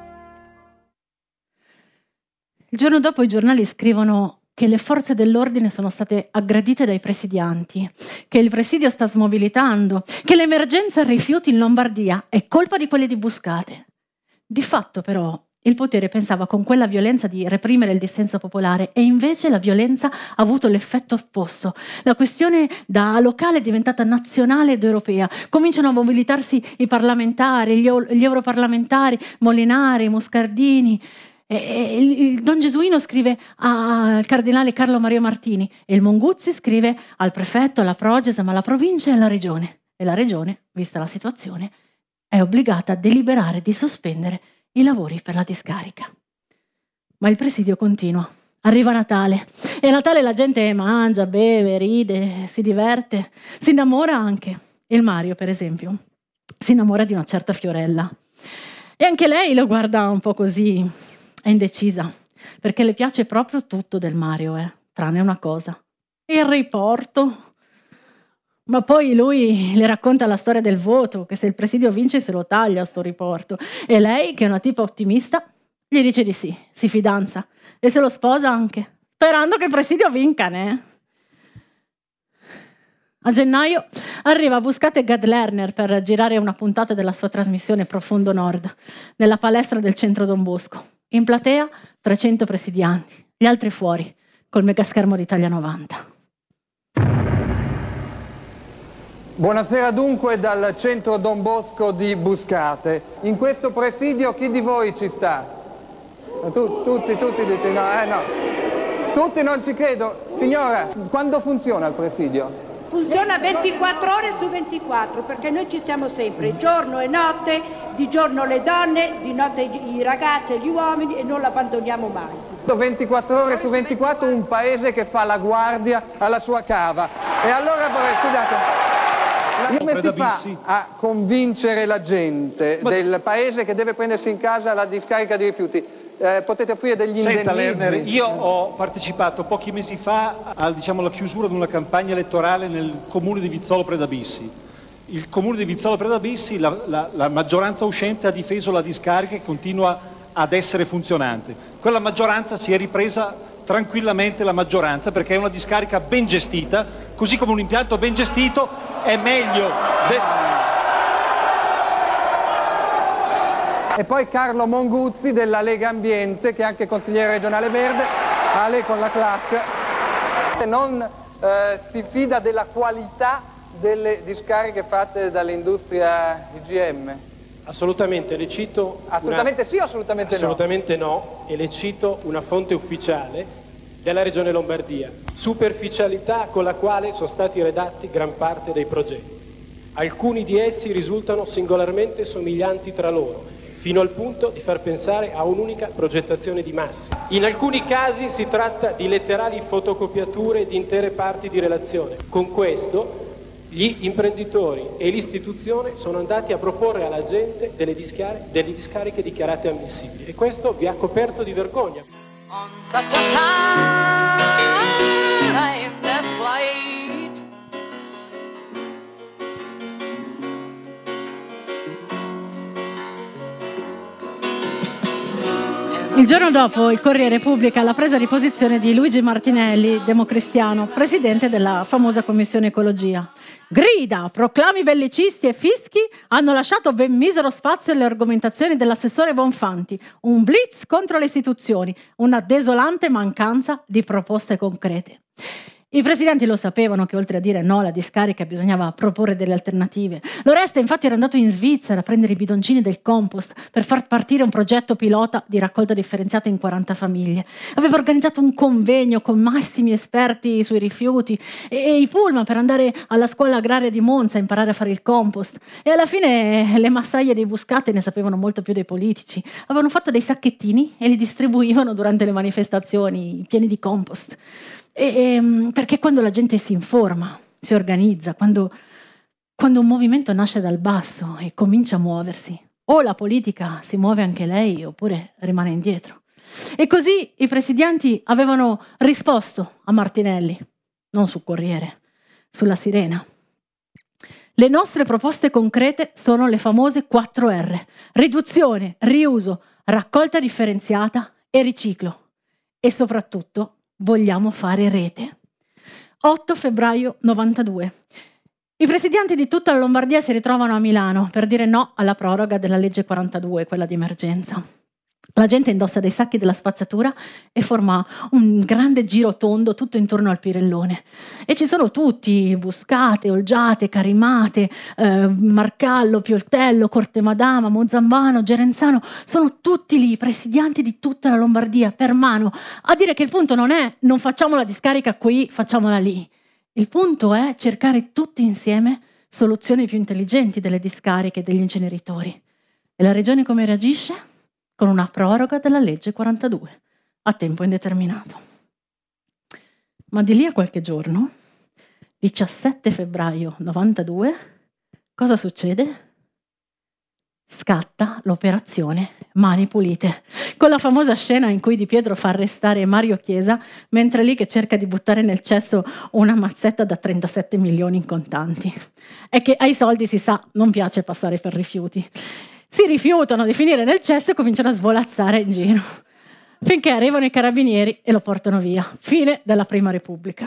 Il giorno dopo i giornali scrivono che le forze dell'ordine sono state aggredite dai presidianti, che il presidio sta smobilitando, che l'emergenza rifiuti in Lombardia è colpa di quelli di Buscate. Di fatto però il potere pensava con quella violenza di reprimere il dissenso popolare e invece la violenza ha avuto l'effetto opposto. La questione da locale è diventata nazionale ed europea. Cominciano a mobilitarsi i parlamentari, gli, gli europarlamentari, Molinari, Moscardini. E il, il Don Gesuino scrive al cardinale Carlo Maria Martini e il Monguzzi scrive al prefetto, alla Progesam, alla provincia e alla regione. E la regione, vista la situazione, è obbligata a deliberare di sospendere i lavori per la discarica. Ma il presidio continua. Arriva Natale e a Natale la gente mangia, beve, ride, si diverte, si innamora anche. Il Mario, per esempio, si innamora di una certa Fiorella. E anche lei lo guarda un po' così, è indecisa, perché le piace proprio tutto del Mario, eh, tranne una cosa. Il riporto. Ma poi lui le racconta la storia del voto, che se il presidio vince se lo taglia sto riporto. E lei, che è una tipa ottimista, gli dice di sì, si fidanza e se lo sposa anche, sperando che il presidio vinca, né? A gennaio arriva Buscate Gad Lerner per girare una puntata della sua trasmissione Profondo Nord, nella palestra del centro Don Bosco. In platea trecento presidianti, gli altri fuori, col megaschermo d'Italia novanta. Buonasera dunque dal centro Don Bosco di Buscate. In questo presidio chi di voi ci sta? Tu, tutti, tutti dite no, eh no. Tutti non ci credo. Signora, quando funziona il presidio? Funziona ventiquattro ore su ventiquattro, perché noi ci siamo sempre, giorno e notte, di giorno le donne, di notte i ragazzi e gli uomini e non l'abbandoniamo mai. ventiquattro ore su ventiquattro un paese che fa la guardia alla sua cava. E allora vorrei, scusate... Come si fa a convincere la gente Ma... del paese che deve prendersi in casa la discarica di rifiuti? Eh, potete offrire degli indennizzi? Senta Lerner, io ho partecipato pochi mesi fa alla diciamo, chiusura di una campagna elettorale nel comune di Vizzolo Predabissi. Il comune di Vizzolo Predabissi, la, la, la maggioranza uscente ha difeso la discarica e continua ad essere funzionante. Quella maggioranza si è ripresa tranquillamente la maggioranza perché è una discarica ben gestita, così come un impianto ben gestito è meglio. E poi Carlo Monguzzi della Lega Ambiente, che è anche consigliere regionale verde, Ale con la clac. Non eh, si fida della qualità delle discariche fatte dall'industria I G M? Assolutamente, le cito... Assolutamente una... sì o assolutamente, assolutamente no? Assolutamente no, e le cito una fonte ufficiale della Regione Lombardia. Superficialità con la quale sono stati redatti gran parte dei progetti. Alcuni di essi risultano singolarmente somiglianti tra loro, fino al punto di far pensare a un'unica progettazione di massa. In alcuni casi si tratta di letterali fotocopiature di intere parti di relazione. Con questo gli imprenditori e l'istituzione sono andati a proporre alla gente delle, discar- delle discariche dichiarate ammissibili e questo vi ha coperto di vergogna. On such a timeless flight. Il giorno dopo il Corriere pubblica la presa di posizione di Luigi Martinelli, democristiano, presidente della famosa Commissione Ecologia. Grida, proclami bellicisti e fischi hanno lasciato ben misero spazio alle argomentazioni dell'assessore Bonfanti, un blitz contro le istituzioni, una desolante mancanza di proposte concrete. I presidenti lo sapevano che oltre a dire no alla discarica bisognava proporre delle alternative. Loresta infatti era andato in Svizzera a prendere i bidoncini del compost per far partire un progetto pilota di raccolta differenziata in quaranta famiglie. Aveva organizzato un convegno con massimi esperti sui rifiuti e, e i pullman per andare alla scuola agraria di Monza a imparare a fare il compost. E alla fine le massaie dei Buscate ne sapevano molto più dei politici. Avevano fatto dei sacchettini e li distribuivano durante le manifestazioni pieni di compost. E, e, perché quando la gente si informa, si organizza, quando, quando un movimento nasce dal basso e comincia a muoversi, o la politica si muove anche lei oppure rimane indietro. E così i presidenti avevano risposto a Martinelli, non sul Corriere, sulla Sirena. Le nostre proposte concrete sono le famose quattro R: riduzione, riuso, raccolta differenziata e riciclo. E soprattutto vogliamo fare rete. otto febbraio novantadue. I presidenti di tutta la Lombardia si ritrovano a Milano per dire no alla proroga della legge quarantadue, quella di emergenza. La gente indossa dei sacchi della spazzatura e forma un grande giro tondo tutto intorno al Pirellone. E ci sono tutti, Buscate, Olgiate, Carimate, eh, Marcallo, Pioltello, Cortemadama, Mozzambano, Gerenzano, sono tutti lì, presidianti di tutta la Lombardia, per mano, a dire che il punto non è non facciamo la discarica qui, facciamola lì. Il punto è cercare tutti insieme soluzioni più intelligenti delle discariche e degli inceneritori. E la Regione come reagisce? Con una proroga della legge quarantadue, a tempo indeterminato. Ma di lì a qualche giorno, diciassette febbraio novantadue, cosa succede? Scatta l'operazione Mani Pulite, con la famosa scena in cui Di Pietro fa arrestare Mario Chiesa, mentre lì che cerca di buttare nel cesso una mazzetta da trentasette milioni in contanti. È che ai soldi, si sa, non piace passare per rifiuti. Si rifiutano di finire nel cesso e cominciano a svolazzare in giro, finché arrivano i carabinieri e lo portano via. Fine della Prima Repubblica.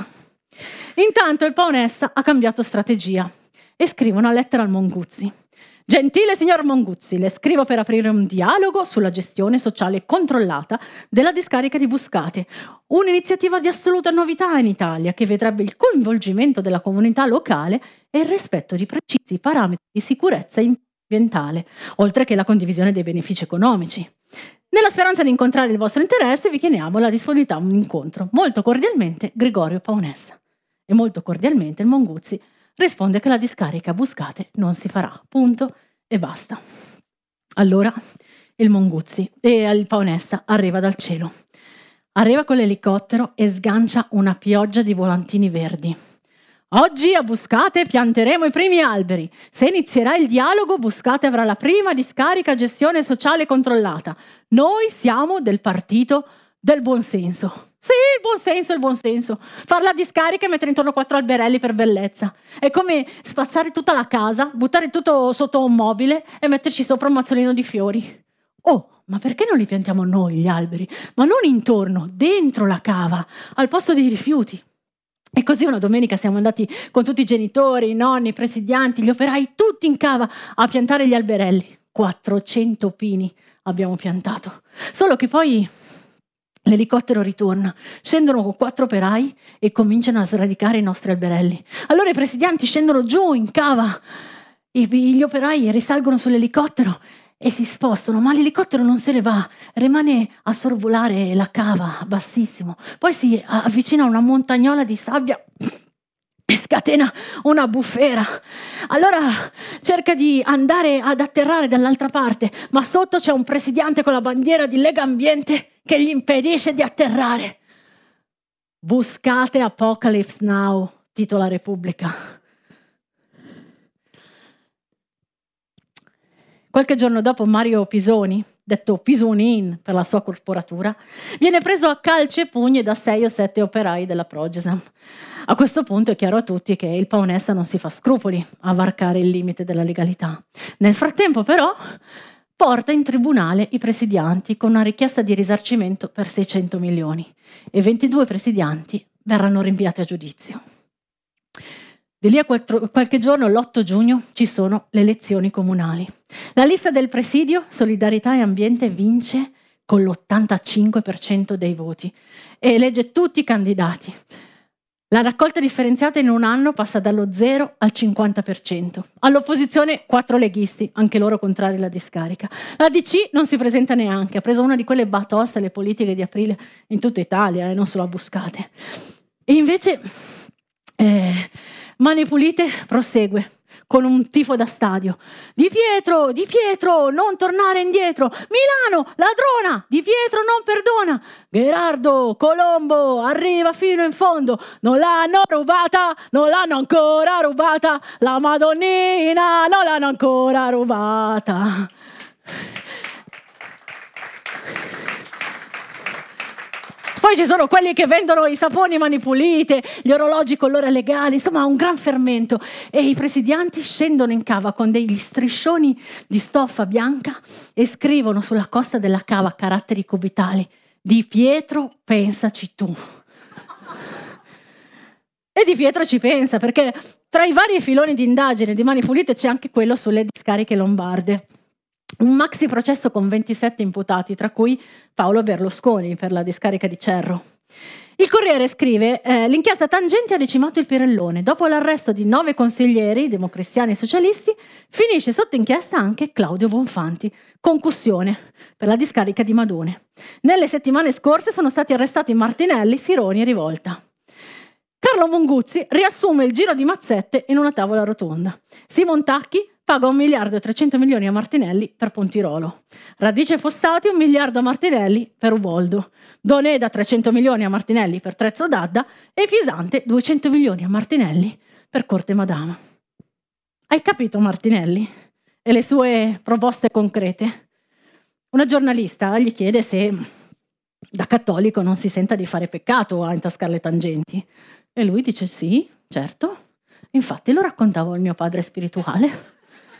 Intanto il Paonessa ha cambiato strategia e scrive una lettera al Monguzzi. Gentile signor Monguzzi, le scrivo per aprire un dialogo sulla gestione sociale controllata della discarica di Buscate, un'iniziativa di assoluta novità in Italia che vedrebbe il coinvolgimento della comunità locale e il rispetto di precisi parametri di sicurezza ambientale, oltre che la condivisione dei benefici economici. Nella speranza di incontrare il vostro interesse, vi chiediamo la disponibilità a un incontro. Molto cordialmente, Gregorio Paonessa. E molto cordialmente il Monguzzi risponde che la discarica a Buscate non si farà. Punto e basta. Allora il Monguzzi e il Paonessa arriva dal cielo. Arriva con l'elicottero e sgancia una pioggia di volantini verdi. Oggi a Buscate pianteremo i primi alberi. Se inizierà il dialogo, Buscate avrà la prima discarica a gestione sociale controllata. Noi siamo del partito del buonsenso. Sì, il buonsenso, il buonsenso. Far la discarica e mettere intorno quattro alberelli per bellezza. È come spazzare tutta la casa, buttare tutto sotto un mobile e metterci sopra un mazzolino di fiori. Oh, ma perché non li piantiamo noi gli alberi? Ma non intorno, dentro la cava, al posto dei rifiuti. E così una domenica siamo andati con tutti i genitori, i nonni, i presidianti, gli operai, tutti in cava a piantare gli alberelli. quattrocento pini abbiamo piantato. Solo che poi l'elicottero ritorna, scendono con quattro operai e cominciano a sradicare i nostri alberelli. Allora i presidianti scendono giù in cava, gli operai risalgono sull'elicottero e si spostano, ma l'elicottero non se ne va, rimane a sorvolare la cava bassissimo, poi si avvicina a una montagnola di sabbia e scatena una bufera. Allora cerca di andare ad atterrare dall'altra parte, ma sotto c'è un presidiante con la bandiera di Lega Ambiente che gli impedisce di atterrare. Buscate Apocalypse Now, titola Repubblica. Qualche giorno dopo Mario Pisoni, detto Pisonin per la sua corporatura, viene preso a calci e pugni da sei o sette operai della Progesam. A questo punto è chiaro a tutti che il Paonessa non si fa scrupoli a varcare il limite della legalità. Nel frattempo però porta in tribunale i presidianti con una richiesta di risarcimento per seicento milioni e ventidue presidianti verranno rinviati a giudizio. Di lì a quattro, qualche giorno, l'otto giugno, ci sono le elezioni comunali. La lista del presidio Solidarietà e Ambiente vince con l'ottantacinque per cento dei voti e elegge tutti i candidati. La raccolta differenziata in un anno passa dallo zero al cinquanta per cento. All'opposizione quattro leghisti, anche loro contrari alla discarica. La D C non si presenta neanche, ha preso una di quelle batoste alle politiche di aprile in tutta Italia e eh, non solo a Buscate. E invece eh, Mani Pulite prosegue con un tifo da stadio. Di Pietro, Di Pietro, non tornare indietro. Milano, ladrona, Di Pietro non perdona. Gherardo, Colombo, arriva fino in fondo. Non l'hanno rubata, non l'hanno ancora rubata. La Madonnina non l'hanno ancora rubata. Poi ci sono quelli che vendono i saponi Mani Pulite, gli orologi con l'ora legale, insomma un gran fermento. E i presidianti scendono in cava con degli striscioni di stoffa bianca e scrivono sulla costa della cava a caratteri cubitali: Di Pietro, pensaci tu. E Di Pietro ci pensa, perché tra i vari filoni di indagine di Mani Pulite c'è anche quello sulle discariche lombarde. Un maxi processo con ventisette imputati, tra cui Paolo Berlusconi per la discarica di Cerro. Il Corriere scrive: eh, l'inchiesta Tangenti ha decimato il Pirellone. Dopo l'arresto di nove consiglieri, democristiani e socialisti, finisce sotto inchiesta anche Claudio Bonfanti. Concussione per la discarica di Madone. Nelle settimane scorse sono stati arrestati Martinelli, Sironi e Rivolta. Carlo Monguzzi riassume il giro di mazzette in una tavola rotonda. Simon Tacchi paga un miliardo e trecento milioni a Martinelli per Pontirolo. Radice Fossati un miliardo a Martinelli per Uboldo. Doneda trecento milioni a Martinelli per Trezzo d'Adda e Pisante duecento milioni a Martinelli per Corte Madama. Hai capito Martinelli? E le sue proposte concrete? Una giornalista gli chiede se da cattolico non si senta di fare peccato a intascare le tangenti. E lui dice sì, certo. Infatti lo raccontavo al mio padre spirituale.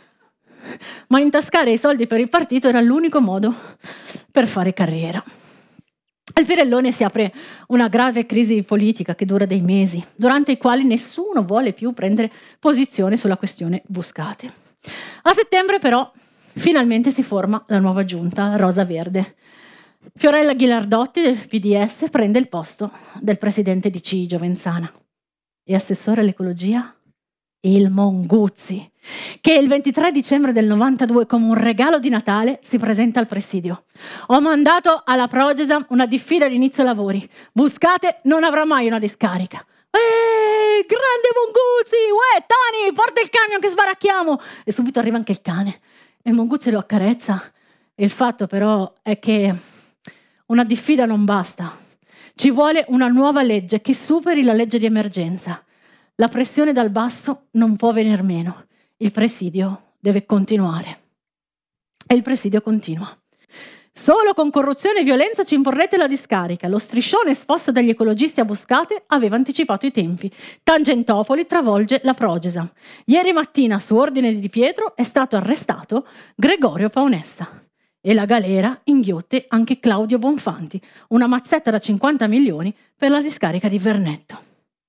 Ma intascare i soldi per il partito era l'unico modo per fare carriera. Al Pirellone si apre una grave crisi politica che dura dei mesi, durante i quali nessuno vuole più prendere posizione sulla questione Buscate. A settembre però finalmente si forma la nuova giunta rosa-verde. Fiorella Ghilardotti del P D S prende il posto del presidente D C Giovenzana. E assessore all'ecologia? Il Monguzzi, che il ventitré dicembre del novantadue come un regalo di Natale si presenta al presidio. Ho mandato alla Progesam una diffida di inizio lavori. Buscate non avrà mai una discarica. Eeeh, grande Monguzzi! Uè, Tani, porta il camion che sbaracchiamo! E subito arriva anche il cane. E Monguzzi lo accarezza. Il fatto però è che una diffida non basta. Ci vuole una nuova legge che superi la legge di emergenza. La pressione dal basso non può venir meno. Il presidio deve continuare. E il presidio continua. Solo con corruzione e violenza ci imporrete la discarica. Lo striscione esposto dagli ecologisti a Buscate aveva anticipato i tempi. Tangentopoli travolge la Progesam. Ieri mattina, su ordine di Di Pietro, è stato arrestato Gregorio Paonessa. E la galera inghiotte anche Claudio Bonfanti, una mazzetta da cinquanta milioni per la discarica di Vernetto.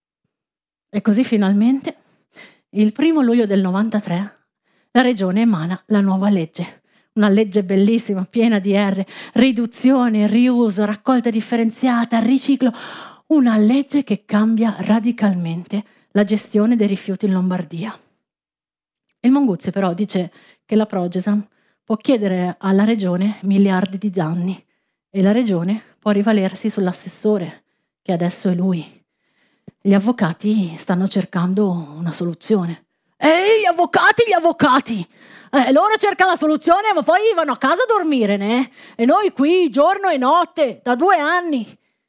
E così finalmente, il primo luglio del novantatré, la Regione emana la nuova legge. Una legge bellissima, piena di R, riduzione, riuso, raccolta differenziata, riciclo. Una legge che cambia radicalmente la gestione dei rifiuti in Lombardia. Il Monguzzi però dice che la Progesam può chiedere alla Regione miliardi di danni e la Regione può rivalersi sull'assessore, che adesso è lui. Gli avvocati stanno cercando una soluzione. Ehi, gli avvocati, gli avvocati! Eh, loro cercano la soluzione, ma poi vanno a casa a dormire, né? E noi qui, giorno e notte, da due anni.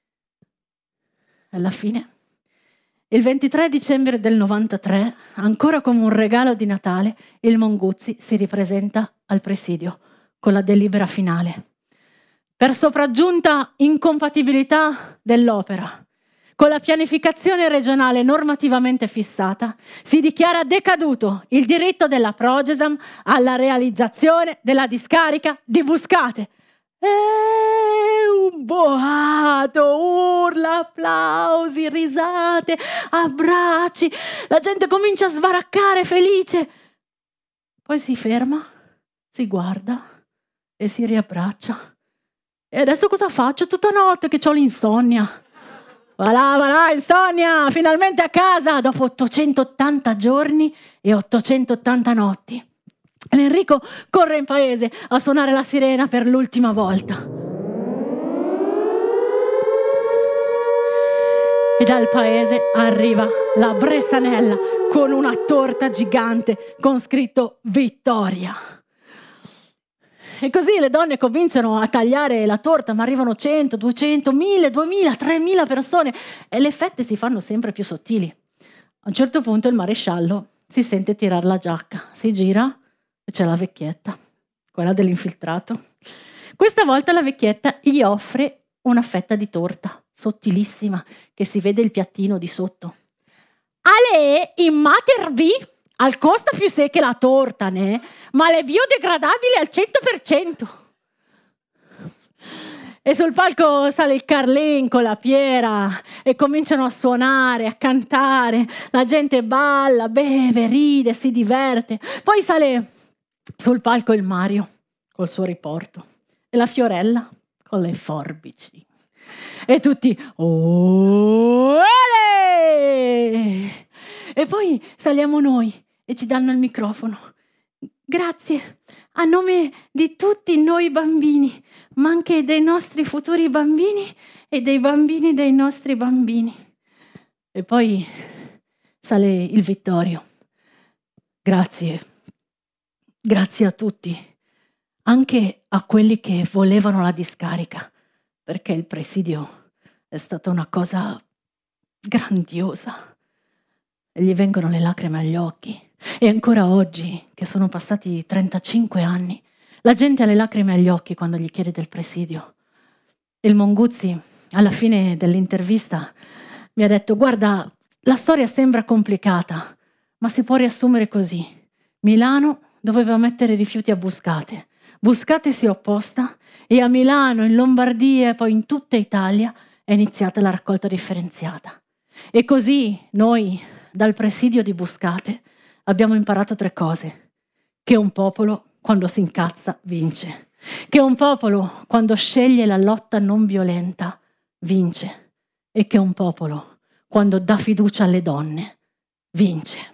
Alla fine, il ventitré dicembre del novantatré, ancora come un regalo di Natale, il Monguzzi si ripresenta al presidio con la delibera finale. Per sopraggiunta incompatibilità dell'opera con la pianificazione regionale normativamente fissata, si dichiara decaduto il diritto della Progesam alla realizzazione della discarica di Buscate. E un boato, urla, applausi, risate, abbracci. La gente comincia a sbaraccare felice. Poi si ferma, si guarda e si riabbraccia. E adesso cosa faccio? Tutta notte che ho l'insonnia. Voilà, voilà, insonnia, finalmente a casa dopo ottocentottanta giorni e ottocentottanta notti. Enrico corre in paese a suonare la sirena per l'ultima volta. E dal paese arriva la Bressanella con una torta gigante con scritto Vittoria. E così le donne cominciano a tagliare la torta, ma arrivano cento, duecento, mille, duemila, tremila persone e le fette si fanno sempre più sottili. A un certo punto il maresciallo si sente tirare la giacca, si gira e c'è la vecchietta, quella dell'infiltrato. Questa volta la vecchietta gli offre una fetta di torta, sottilissima, che si vede il piattino di sotto. Ale, in mater B, al costa più secche la torta, ne? Ma le biodegradabili al cento per cento. E sul palco sale il Carlin con la Piera e cominciano a suonare, a cantare. La gente balla, beve, ride, si diverte. Poi sale sul palco il Mario col suo riporto e la Fiorella con le forbici. E tutti Olè! E poi saliamo noi e ci danno il microfono. Grazie, a nome di tutti noi bambini, ma anche dei nostri futuri bambini e dei bambini dei nostri bambini. E poi sale il Vittorio. Grazie, grazie a tutti, anche a quelli che volevano la discarica, perché il presidio è stata una cosa grandiosa. E gli vengono le lacrime agli occhi. E ancora oggi, che sono passati trentacinque anni, la gente ha le lacrime agli occhi quando gli chiede del presidio. Il Monguzzi, alla fine dell'intervista, mi ha detto: guarda, la storia sembra complicata, ma si può riassumere così. Milano doveva mettere rifiuti a Buscate. Buscate si è opposta e a Milano, in Lombardia e poi in tutta Italia è iniziata la raccolta differenziata. E così noi, dal presidio di Buscate, abbiamo imparato tre cose: che un popolo, quando si incazza, vince; che un popolo, quando sceglie la lotta non violenta, vince; e che un popolo, quando dà fiducia alle donne, vince.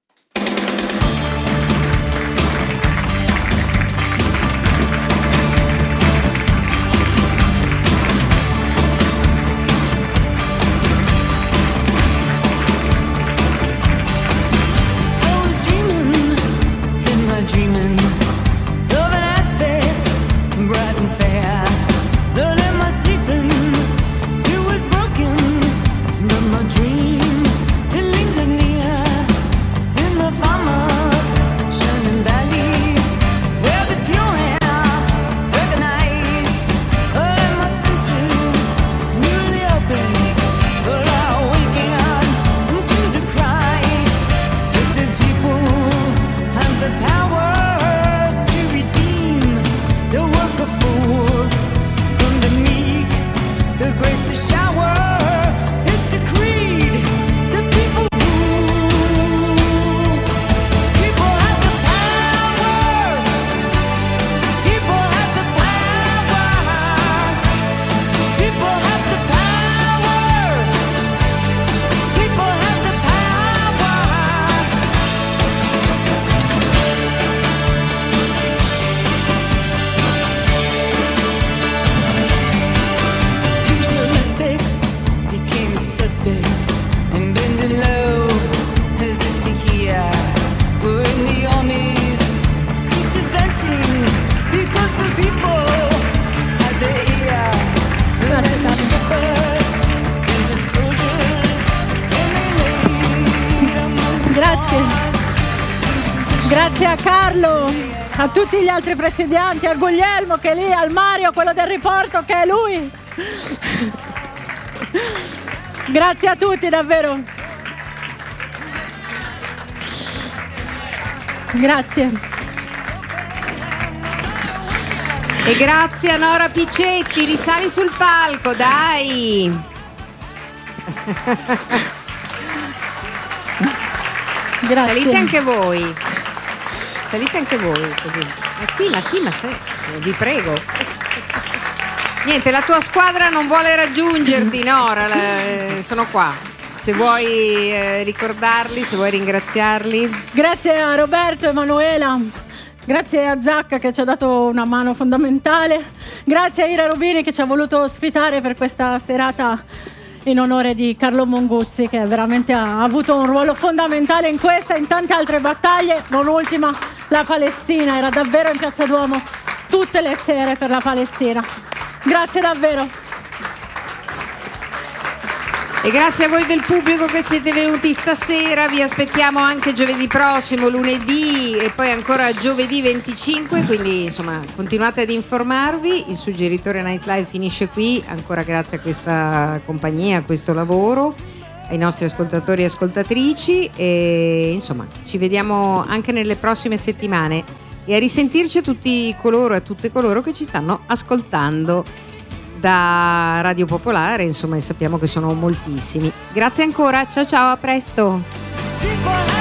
Dreaming of an aspect bright and fair. Not in my sleeping, it was broken, but my dream, it lingered near. In the farm of shining valleys, where the pure air recognized all of my senses newly open, but all waking up to the cry that the people have the power Grazie a Carlo, a tutti gli altri presidianti, a Guglielmo che è lì, al Mario, quello del riporto che è lui. Grazie a tutti, davvero. Grazie. E grazie a Nora Piccetti, risali sul palco, dai. Grazie. Salite anche voi. Salite anche voi così. Ma sì, ma sì, ma sì, vi prego. Niente, la tua squadra non vuole raggiungerti, Nora, eh, sono qua. Se vuoi eh, ricordarli, se vuoi ringraziarli. Grazie a Roberto, Emanuela, grazie a Zacca che ci ha dato una mano fondamentale, grazie a Ira Rubini che ci ha voluto ospitare per questa serata in onore di Carlo Monguzzi, che veramente ha avuto un ruolo fondamentale in questa e in tante altre battaglie, non ultima la Palestina. Era davvero in Piazza Duomo tutte le sere per la Palestina. Grazie davvero. E grazie a voi del pubblico che siete venuti stasera, vi aspettiamo anche giovedì prossimo, lunedì e poi ancora giovedì venticinque, quindi insomma continuate ad informarvi. Il Suggeritore Night Live finisce qui, ancora grazie a questa compagnia, a questo lavoro, ai nostri ascoltatori e ascoltatrici, e insomma ci vediamo anche nelle prossime settimane e a risentirci a tutti coloro e a tutte coloro che ci stanno ascoltando da Radio Popolare, insomma, e sappiamo che sono moltissimi. Grazie ancora, ciao ciao, a presto.